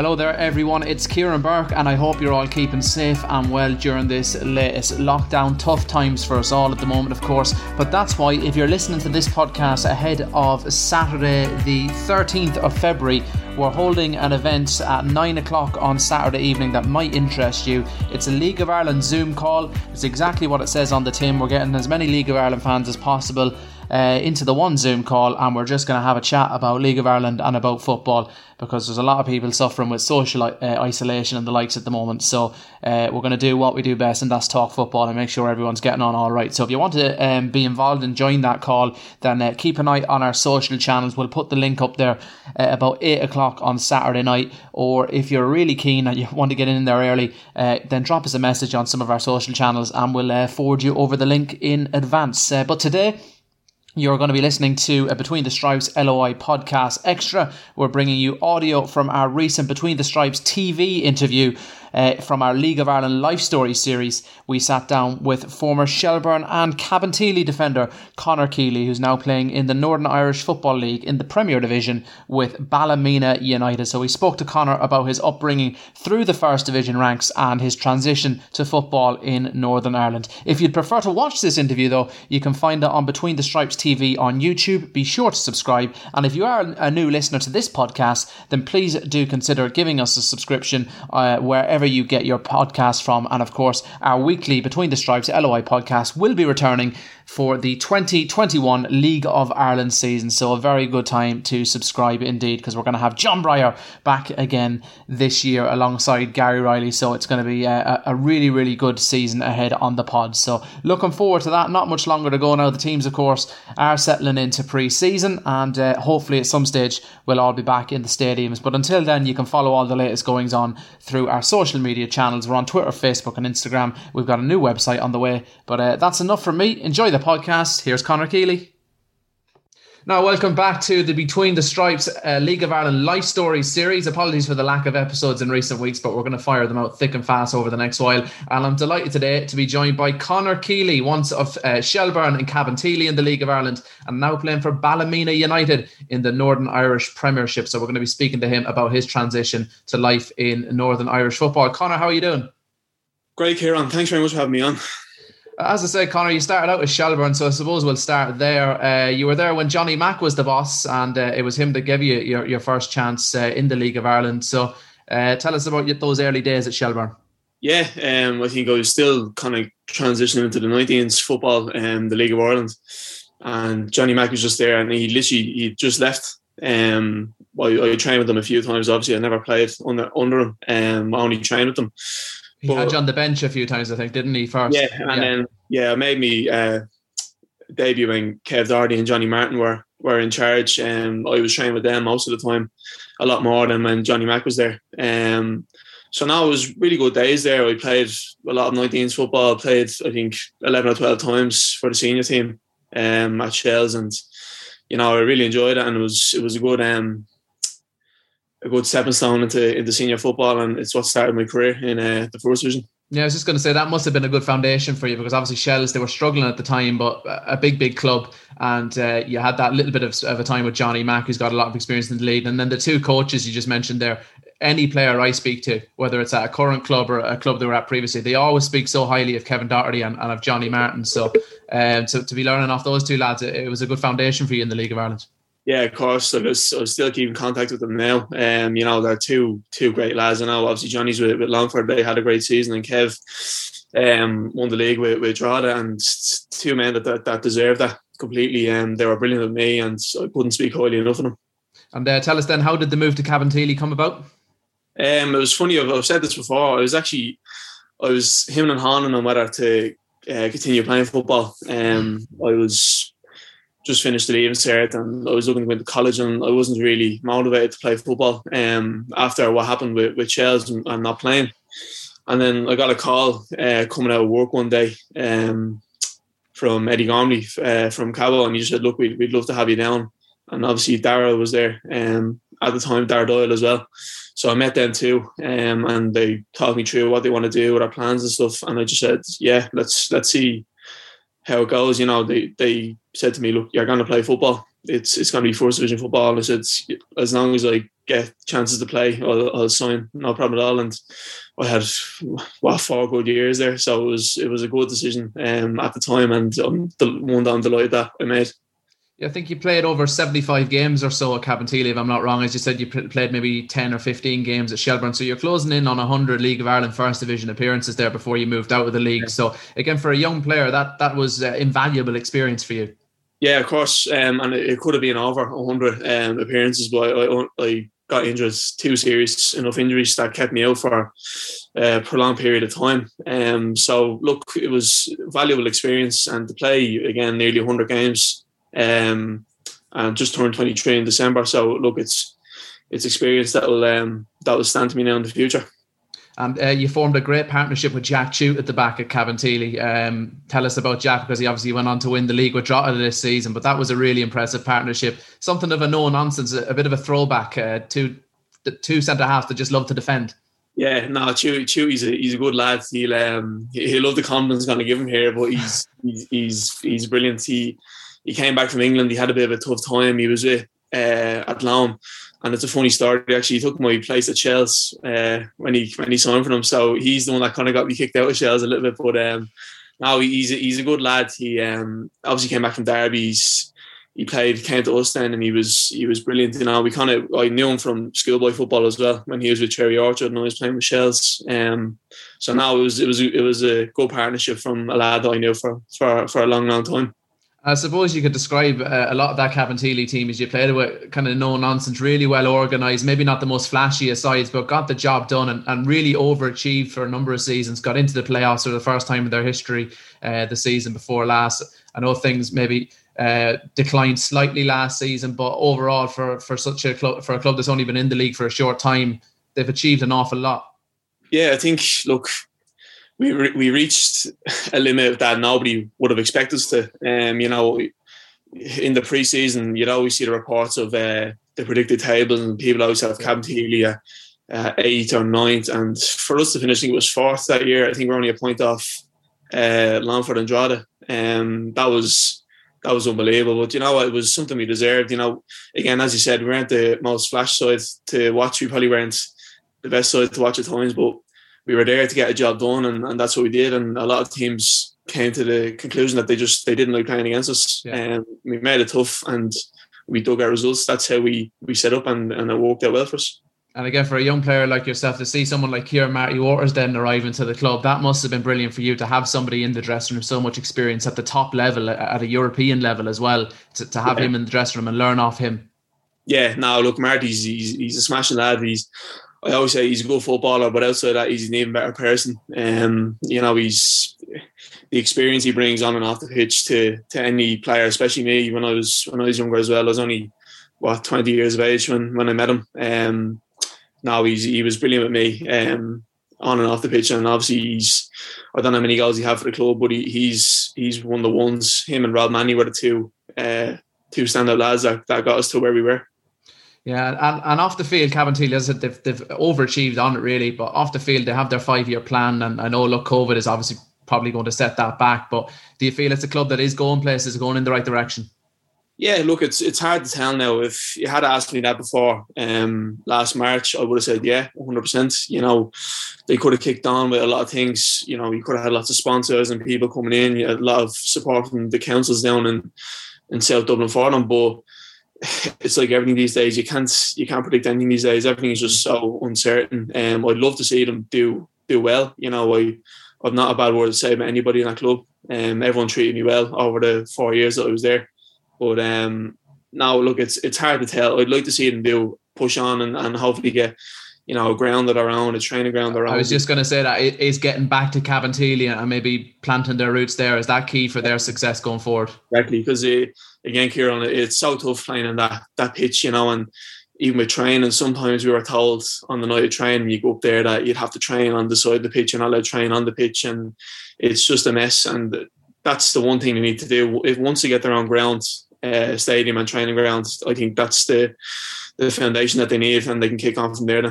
Hello there everyone, it's Kieran Burke and I hope you're all keeping safe and well during this latest lockdown. Tough times for us all at the moment, of course, but that's why if you're listening to this podcast ahead of Saturday the 13th of February, we're holding an event at 9 o'clock on Saturday evening that might interest you. It's a League of Ireland Zoom call. It's exactly what it says on the tin. We're getting as many League of Ireland fans as possible into the one Zoom call, and we're just going to have a chat about League of Ireland and about football, because there's a lot of people suffering with social isolation and the likes at the moment. So we're going to do what we do best, and that's talk football and make sure everyone's getting on all right. So if you want to be involved and join that call, then keep an eye on our social channels. We'll put the link up there about 8 o'clock on Saturday night, or if you're really keen and you want to get in there early, then drop us a message on some of our social channels and we'll forward you over the link in advance. But today, you're going to be listening to a Between the Stripes LOI podcast extra. We're bringing you audio from our recent Between the Stripes TV interview from our League of Ireland Life Story series. We sat down with former Shelbourne and Cabinteely defender Conor Keely, who's now playing in the Northern Irish Football League in the Premier Division with Ballymena United. So we spoke to Conor about his upbringing through the First Division ranks and his transition to football in Northern Ireland. If you'd prefer to watch this interview though, you can find it on Between the Stripes TV on YouTube. Be sure to subscribe, and if you are a new listener to this podcast, then please do consider giving us a subscription wherever you get your podcast from. And of course, our weekly Between the Stripes LOI podcast will be returning for the 2021 League of Ireland season. So a very good time to subscribe indeed, because we're going to have John Breyer back again this year alongside Gary Riley. So it's going to be a really, really good season ahead on the pod. So looking forward to that. Not much longer to go now. The teams, of course, are settling into pre-season, and hopefully at some stage we'll all be back in the stadiums. But until then, you can follow all the latest goings on through our social media channels. We're on Twitter, Facebook and Instagram. We've got a new website on the way. But that's enough from me. Enjoy the podcast. Here's Conor Keely. Now, welcome back to the Between the Stripes League of Ireland Life Story series. Apologies for the lack of episodes in recent weeks, but we're going to fire them out thick and fast over the next while. And I'm delighted today to be joined by Conor Keely, once of Shelbourne and Cabinteely in the League of Ireland, and now playing for Ballymena United in the Northern Irish Premiership. So we're going to be speaking to him about his transition to life in Northern Irish football. Conor, how are you doing? Great, Kieran. Thanks very much for having me on. As I said, Conor, you started out with Shelbourne, so I suppose we'll start there. You were there when Johnny Mack was the boss, and it was him that gave you your first chance in the League of Ireland. So tell us about those early days at Shelbourne. Yeah, I think I was still kind of transitioning into the 19s football, the League of Ireland, and Johnny Mack was just there, and he just left. I trained with them a few times. Obviously, I never played under him. I only trained with them. He had you on the bench a few times, I think, didn't he, first? Yeah, and then it made me debut when Kev Doherty and Johnny Martin were in charge. I was training with them most of the time, a lot more than when Johnny Mack was there. So now it was really good days there. I played a lot of 19s football. Played, I think, 11 or 12 times for the senior team at Shells, and I really enjoyed it, and it was a good stepping stone into senior football, and it's what started my career in the First Division. Yeah, I was just going to say that must have been a good foundation for you, because obviously Shells, they were struggling at the time, but a big club, and you had that little bit of a time with Johnny Mack, who's got a lot of experience in the league, and then the two coaches you just mentioned there. Any player I speak to, whether it's at a current club or a club they were at previously, they always speak so highly of Kevin Doherty and of Johnny Martin. So to be learning off those two lads, it was a good foundation for you in the League of Ireland. Yeah, of course. I was still keeping contact with them now. They're two great lads. I know obviously Johnny's with Longford. They had a great season, and Kev won the league with Drogheda, and two men that deserved that completely. They were brilliant with me, and I couldn't speak highly enough of them. And tell us then, how did the move to Cabinteely come about? It was funny. I've said this before. I was him and Hanan on whether to continue playing football. I was just finished the leaving cert, and I was looking to go into college, and I wasn't really motivated to play football after what happened with Shells and not playing. And then I got a call coming out of work one day from Eddie Gormley from Cabo, and he just said, look, we'd love to have you down. And obviously Darragh was there at the time, Darragh Doyle as well. So I met them too, and they talked me through what they want to do, what our plans and stuff. And I just said, yeah, let's see how it goes. They said to me, look, you're going to play football. It's going to be first division football. And I said, as long as I get chances to play, I'll sign, no problem at all. And I had 4 good years there, so it was a good decision at the time, and the one that I'm delighted that I made. Yeah, I think you played over 75 games or so at Cabinteely, if I'm not wrong. As you said, you played maybe 10 or 15 games at Shelbourne. So you're closing in on 100 League of Ireland First Division appearances there before you moved out of the league. Yeah. So again, for a young player, that was invaluable experience for you. Yeah, of course. And it could have been over 100 appearances, but I got injured, 2 serious enough injuries that kept me out for a prolonged period of time. So look, it was a valuable experience, and to play again nearly 100 games. And just turned 23 in December. So look, it's experience that will stand to me now in the future. And you formed a great partnership with Jack Chute at the back at Cabinteely. Tell us about Jack, because he obviously went on to win the league with Drogheda this season, but that was a really impressive partnership. Something of a no-nonsense, a bit of a throwback to the 2 centre-halves that just love to defend. Yeah, no, Chute, he's a good lad. He'll love the confidence going to give him here, but he's brilliant. He came back from England. He had a bit of a tough time. He was with Athlone, and it's a funny story. Actually, he took my place at Shells when he signed for them. So he's the one that kind of got me kicked out of Shells a little bit. But no, he's a good lad. He obviously came back from Derby. He came to us then, and he was brilliant. I knew him from schoolboy football as well when he was with Cherry Orchard and I was playing with Shells. So now it was a good partnership from a lad that I knew for a long time. I suppose you could describe a lot of that Cabinteely team as you played with kind of no-nonsense, really well organised, maybe not the most flashy of sides, but got the job done and really overachieved for a number of seasons, got into the playoffs for the first time in their history the season before last. I know things maybe declined slightly last season, but overall for such a club that's only been in the league for a short time, they've achieved an awful lot. Yeah, I think, look, we reached a limit that nobody would have expected us to. In the pre-season, you'd always see the reports of the predicted tables, and people always have Cabinteely at 8th or 9th. And for us to finish, I think it was 4th that year. I think we're only a point off Longford and Drogheda. That was unbelievable. But it was something we deserved. Again, as you said, we weren't the most flash side to watch. We probably weren't the best side to watch at times, but we were there to get a job done, and that's what we did. And a lot of teams came to the conclusion that they didn't like playing against us. Yeah. We made it tough, and we dug our results. That's how we set up, and it worked out well for us. And again, for a young player like yourself, to see someone like Kieran Marty Waters then arrive into the club, that must have been brilliant for you to have somebody in the dressing room, so much experience at the top level, at a European level as well, to have him in the dressing room and learn off him. Yeah, no, look, Marty's he's a smashing lad. I always say he's a good footballer, but outside that, he's an even better person. He's the experience he brings on and off the pitch to any player, especially me. When I was younger as well, I was only 20 years of age when I met him. He was brilliant with me on and off the pitch, and obviously I don't know how many goals he had for the club, but he's one of the ones. Him and Rob Manny were the two standout lads that got us to where we were. Yeah, and off the field, Cabinteely, as I said, they've overachieved on it really, but off the field they have their 5-year plan, and I know, look, COVID is obviously probably going to set that back, but do you feel it's a club that is going places, going in the right direction? Yeah, look, it's hard to tell now. If you had asked me that before last March, I would have said, yeah, 100%. They could have kicked on with a lot of things. You could have had lots of sponsors and people coming in. You had a lot of support from the councils down in South Dublin for them, but it's like everything these days. You can't predict anything these days. Everything is just so uncertain. I'd love to see them do well. I've not a bad word to say about anybody in that club. Everyone treated me well over the 4 years that I was there. But now, look, it's hard to tell. I'd like to see them push on and hopefully get a ground of their own, a training ground of their own. I was just going to say that is getting back to Cabinteely and maybe planting their roots there. Is that key for their success going forward? Exactly, because again, Kieran, it's so tough playing on that pitch, and even with training, sometimes we were told on the night of training, you go up there, that you'd have to train on the side of the pitch, you're not allowed to train on the pitch, and it's just a mess. And that's the one thing they need to do. If once they get their own ground, stadium and training ground, I think that's the foundation that they need, and they can kick on from there then.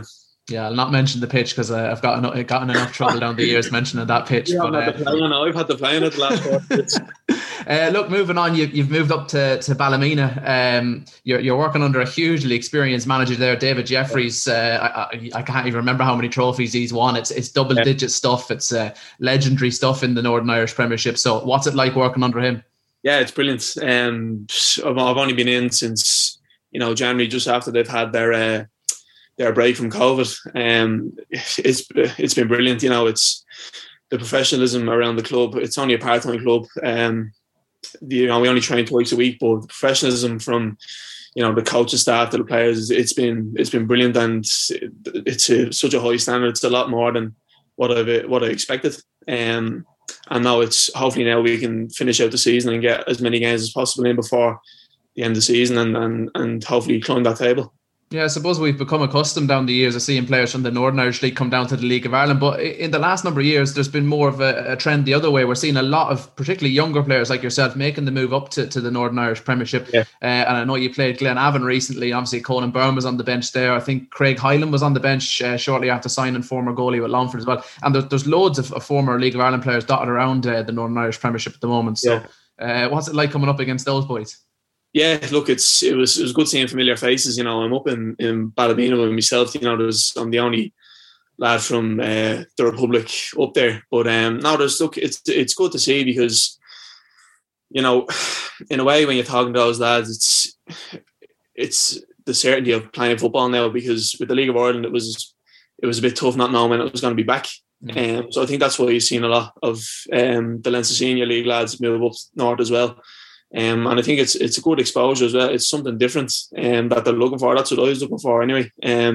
Yeah, I'll not mention the pitch because I've gotten enough trouble down the years mentioning that pitch. Yeah, But I've had to play on it the last 4 years. Look, moving on, you've moved up to Ballymena. You're working under a hugely experienced manager there, David Jeffries. I can't even remember how many trophies he's won. It's double digit stuff. It's legendary stuff in the Northern Irish Premiership. So what's it like working under him? Yeah, it's brilliant. I've only been in since January, just after they've had their break from COVID. It's been brilliant. It's the professionalism around the club. It's only a part-time club. We only train twice a week, but the professionalism from the coaching staff to the players, it's been brilliant, and it's such a high standard. It's a lot more than what I expected. And now hopefully now we can finish out the season and get as many games as possible in before the end of the season, and hopefully climb that table. Yeah, I suppose we've become accustomed down the years of seeing players from the Northern Irish League come down to the League of Ireland. But in the last number of years, there's been more of a trend the other way. We're seeing a lot of particularly younger players like yourself making the move up to the Northern Irish Premiership. Yeah. And I know you played Glenavon recently. Obviously, Conan Byrne was on the bench there. I think Craig Hyland was on the bench shortly after signing, former goalie with Longford as well. And there's loads of former League of Ireland players dotted around the Northern Irish Premiership at the moment. So what's it like coming up against those boys? Yeah, look, it was good seeing familiar faces. I'm up in Ballymena with myself. I'm the only lad from the Republic up there. But it's good to see, because in a way, when you're talking to those lads, it's the certainty of playing football now, because with the League of Ireland, it was a bit tough not knowing when it was going to be back. So I think that's why you've seen a lot of the Leinster Senior League lads move up north as well. And I think it's a good exposure as well. It's something different that they're looking for. That's what I was looking for anyway.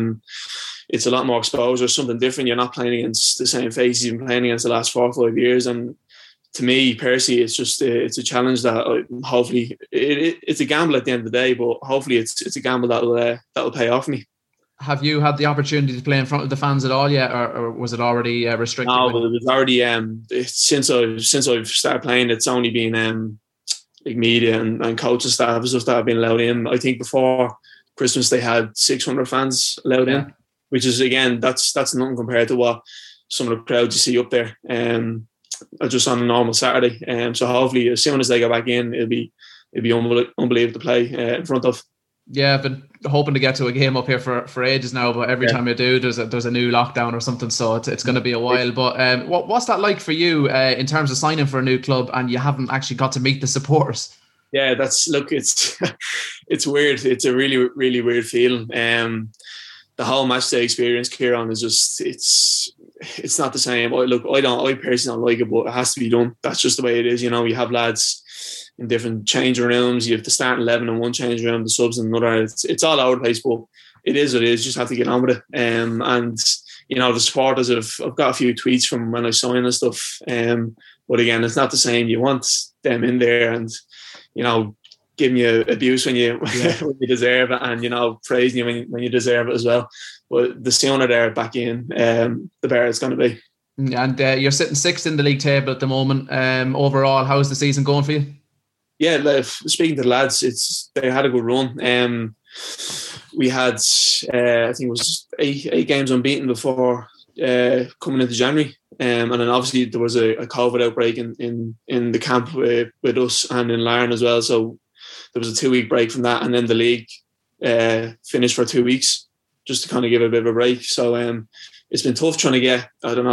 It's a lot more exposure, something different. You're not playing against the same faces you've been playing against the last 4 or 5 years. And to me personally, it's just it's a challenge that hopefully it's a gamble at the end of the day, but hopefully it's a gamble that'll pay off for me. Have you had the opportunity to play in front of the fans at all yet, or was it already restricted? No, but it was already since I've started playing, it's only been like media and coaching staff and stuff that have been allowed in. I think before Christmas they had 600 fans allowed in, which is, again, that's nothing compared to what some of the crowds you see up there just on a normal Saturday. So hopefully as soon as they go back in, it'll be unbelievable to play in front of. Yeah, I've been hoping to get to a game up here for ages now, but every time I do, there's a new lockdown or something, so it's going to be a while. But what's that like for you in terms of signing for a new club and you haven't actually got to meet the supporters? Yeah, it's it's weird. It's a really, really weird feeling. The whole match day experience, Kieran, is just it's not the same. I personally don't like it, but it has to be done. That's just the way it is. You have lads in different changing rooms. You have the starting 11 in one changing room, the subs in another. It's all over the place, but it is what it is. You just have to get on with it. And the supporters I've got a few tweets from when I signed and stuff. But again, it's not the same. You want them in there and giving you abuse when you when you deserve it, and praising you when you deserve it as well. But the sooner they're back in, the better it's going to be. And you're sitting 6th in the league table at the moment. Overall, how's the season going for you? Yeah, speaking to the lads, they had a good run. We had, I think it was eight games unbeaten before coming into January. And then obviously there was a COVID outbreak in the camp with us and in Larne as well. So there was a 2-week break from that. And then the league finished for 2 weeks just to kind of give it a bit of a break. So it's been tough trying to get,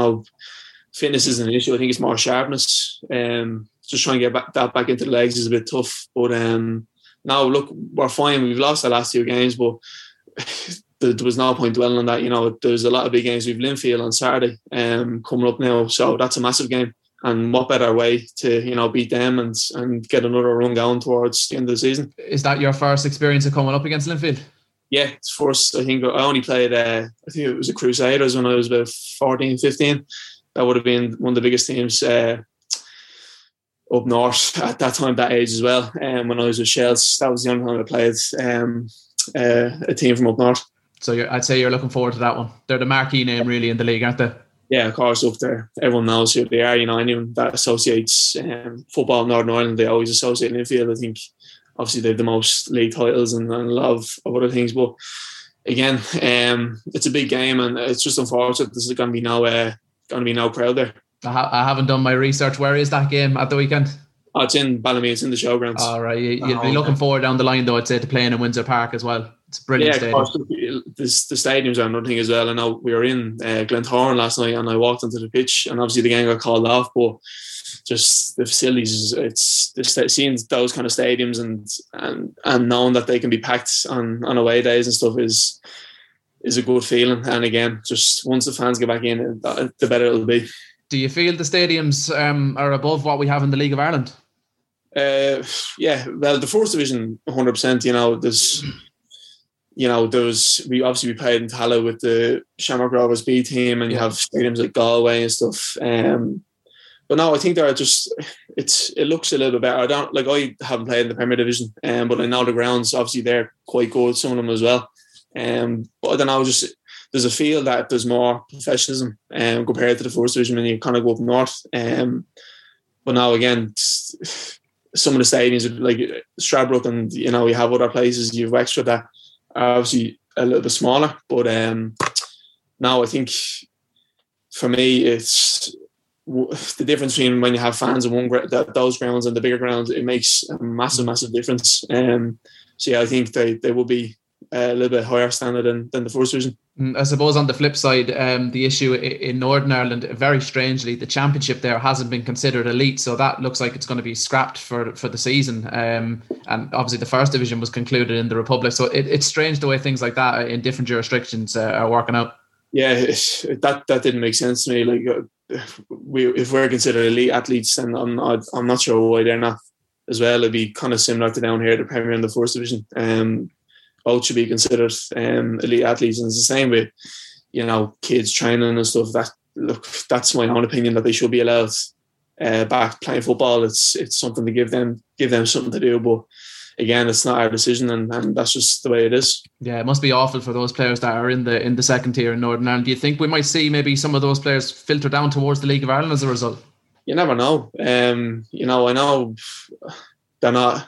fitness isn't an issue. I think it's more sharpness. Just trying to get that back into the legs is a bit tough. But now, look, we're fine. We've lost the last 2 games, but there was no point dwelling on that. There's a lot of big games. We've Linfield on Saturday coming up now. So that's a massive game. And what better way to, beat them and get another run going towards the end of the season. Is that your first experience of coming up against Linfield? Yeah, it's first. I think I only played, I think it was the Crusaders when I was about 14, 15. That would have been one of the biggest teams up north at that time, that age as well. When I was with Shells, that was the only time I played a team from up north. So I'd say you're looking forward to that one. They're the marquee name really in the league, aren't they? Yeah, of course, up there. Everyone knows who they are. Anyone that associates football in Northern Ireland, they always associate Linfield. I think obviously they have the most league titles and a lot of other things. But again, it's a big game, and it's just unfortunate there's going to be no crowd there. I haven't done my research. Where is that game at the weekend? Oh, it's in Ballymena. It's in the Showgrounds. All right. You'll be looking forward down the line, though, I'd say, to playing in Windsor Park as well. It's a brilliant stadium. Of course, the stadiums are another thing as well. I know we were in Glentoran last night, and I walked onto the pitch, and obviously the game got called off, but just the facilities, seeing those kind of stadiums and knowing that they can be packed on away days and stuff is a good feeling. And again, just once the fans get back in, the better it'll be. Do you feel the stadiums are above what we have in the League of Ireland? Yeah, well, the First Division, 100%. We played in Tala with the Shamrock Rovers B team, and you have stadiums like Galway and stuff. But no, I think they're just it looks a little bit better. I haven't played in the Premier Division, but I know the grounds obviously they're quite good, some of them as well. But I don't know, just there's a feel that there's more professionalism compared to the First Division when you kind of go up north. But now again, some of the stadiums like Stradbrook, and you have other places, you have Wexford that are obviously a little bit smaller. But now I think for me it's the difference between when you have fans in those grounds and the bigger grounds. It makes a massive difference. So yeah, I think they will be a little bit higher standard than the First Division. I suppose on the flip side, the issue in Northern Ireland, very strangely, the championship there hasn't been considered elite, so that looks like it's going to be scrapped for the season. And obviously the First Division was concluded in the Republic, so it's strange the way things like that in different jurisdictions are working out. Yeah, that didn't make sense to me. Like if we're considered elite athletes, then I'm not sure why they're not as well. It'd be kind of similar to down here, the Premier and the First Division. Both should be considered elite athletes, and it's the same with kids training and stuff. That's my own opinion, that they should be allowed back playing football. It's something to give them something to do, but again, it's not our decision, and that's just the way it is. Yeah, it must be awful for those players that are in the second tier in Northern Ireland. Do you think we might see maybe some of those players filter down towards the League of Ireland as a result? You never know. I know they're not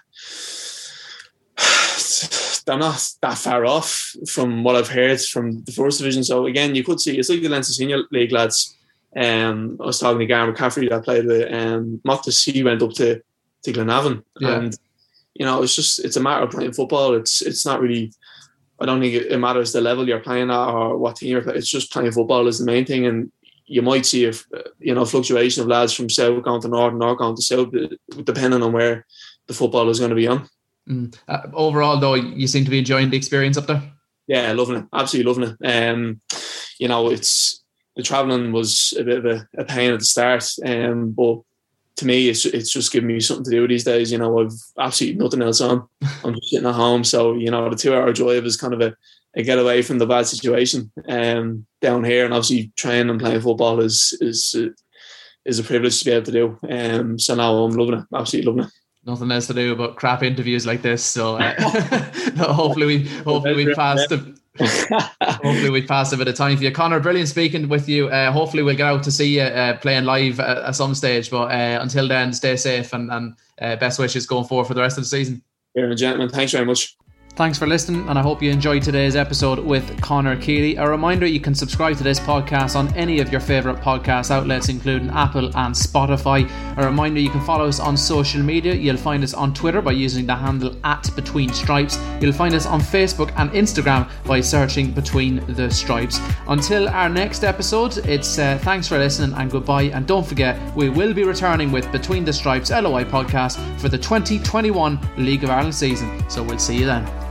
that far off from what I've heard from the First Division. So again, you could see it's like the Leinster Senior League lads. I was talking to Gary McCaffrey that played with Moftus. He went up to Glenavon, and it's a matter of playing football. It's not really. I don't think it matters the level you're playing at or what team you're playing. It's just playing football is the main thing, and you might see a fluctuation of lads from south going to north, north going to south, depending on where the football is going to be on. Overall, though, you seem to be enjoying the experience up there. Yeah, loving it, absolutely loving it. It's the travelling was a bit of a pain at the start, but to me, it's just giving me something to do these days. I've absolutely nothing else on. I'm just sitting at home, so the 2-hour drive is kind of a get away from the bad situation down here, and obviously training and playing football is a privilege to be able to do. So now I'm loving it, absolutely loving it. Nothing else to do but crap interviews like this. So hopefully we passed a bit of time for you, Conor. Brilliant speaking with you. Hopefully we'll get out to see you playing live at some stage. But until then, stay safe and best wishes going forward for the rest of the season. Here, gentlemen, thanks very much. Thanks for listening, and I hope you enjoyed today's episode with Conor Keeley. A reminder, you can subscribe to this podcast on any of your favourite podcast outlets, including Apple and Spotify. A reminder, you can follow us on social media. You'll find us on Twitter by using the handle @BetweenStripes. You'll find us on Facebook and Instagram by searching Between the Stripes. Until our next episode, it's thanks for listening and goodbye. And don't forget, we will be returning with Between the Stripes LOI podcast for the 2021 League of Ireland season. So we'll see you then.